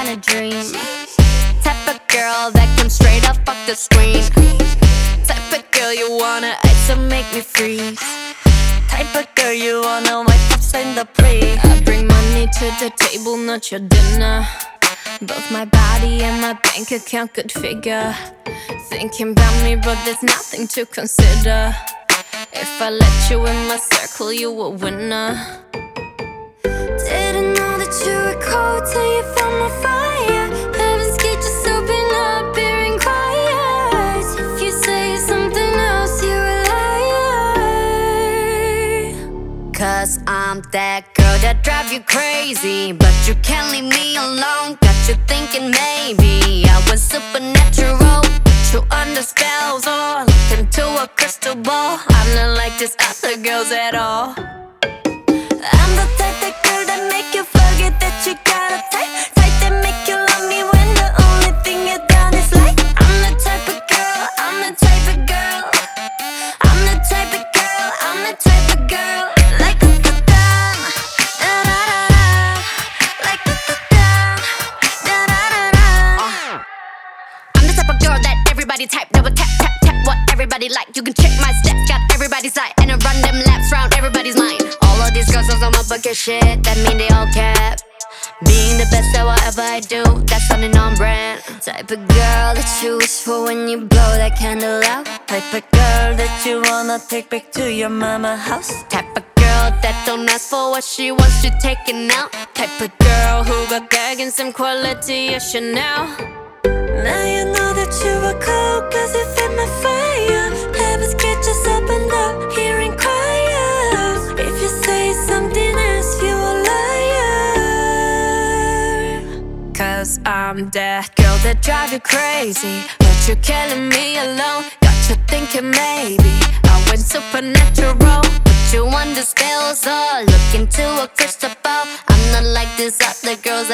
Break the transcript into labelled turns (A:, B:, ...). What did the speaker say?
A: a dream. Type of girl that comes straight up off the screen. Type of girl you wanna ice and make me freeze. Type of girl you wanna wipe up, send the plea. I bring money to the table, not your dinner. Both my body and my bank account could figure. Thinking about me, but there's nothing to consider. If I let you in my circle, you a winner. Didn't know that you were cold till you found my fire. Heaven's gate just open up here and quiet. If you say something else, you're a liar. Cause I'm that girl that drive you crazy, but you can't leave me alone. Got you thinking maybe I was supernatural, put you under spells or look into a crystal ball. I'm not like these other girls at all. I'm the type of girl that make you forget that you got a type. Type that make you love me when the only thing you done is like. I'm the type of girl, I'm the type of girl. I'm the type of girl, I'm the type of girl. Like da-da-da, da-da-da-da. Like da-da-da, da-da-da-da. I'm the type of girl that everybody type, that would tap, tap, tap what everybody like. You can check my steps, got everybody's eye, and I run them laps round everybody's mind. All of these girls on my bucket shit, that mean they all cap. Being the best at whatever I do, that's something on brand. Type of girl that you wish for when you blow that candle out. Type of girl that you wanna take back to your mama house. Type of girl that don't ask for what she wants, you taking out. Type of girl who got gag and some quality, yeah, Chanel. Now you know that you were cold, cause you fit my fire. Heaven's gate just opened up here and quiet. If you say something else, you a liar. Cause I'm that girl that drive you crazy, but you're killing me alone. Got you thinking maybe I went supernatural, put you under spells or look into a crystal ball. I'm not like these other girls